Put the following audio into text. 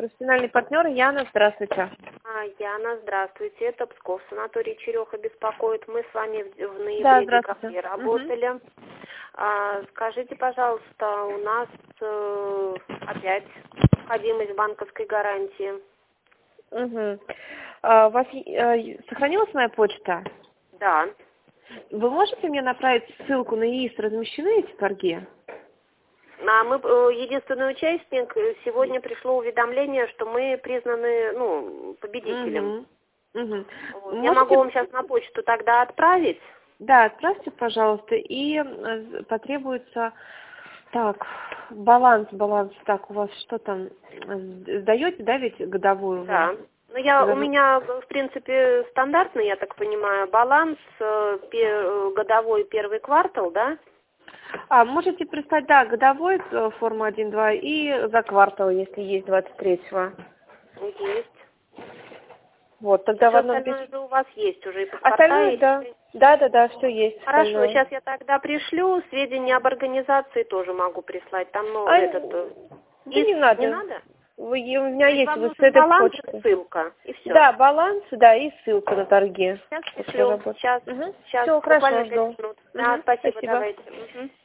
профессиональный партнер Яна, здравствуйте. Яна, здравствуйте. Это Псков, санаторий Череха беспокоит. Мы с вами в ноябре декабре работали. Скажите, пожалуйста, у нас опять необходимость банковской гарантии. У вас сохранилась моя почта? Да. Вы можете мне направить ссылку на ИИС? Размещены эти торги? Мы единственный участник. Сегодня пришло уведомление, что мы признаны, победителем. Вот. Я могу вам сейчас на почту тогда отправить? Да, отправьте, пожалуйста. И потребуется... Так, баланс. Так, у вас что там? Сдаете, да, ведь годовую? Да. У меня, в принципе, стандартный, я так понимаю, баланс годовой первый квартал, да? Можете прислать, да, годовой, форма 1-2, и за квартал, если есть 23-го. Есть. Вот, тогда все в одном остальное же у вас есть уже, и паспорта. Остальное, да, все есть. Хорошо, остальное. сейчас я тогда пришлю, сведения об организации тоже могу прислать. Там, не надо. Не надо? У меня есть вам вот с этой баланс, почты. ссылка, и все. Да, баланс, да, и ссылка на торги. Сейчас пришлю, сейчас. Все, хорошо, жду. Да, спасибо, давайте.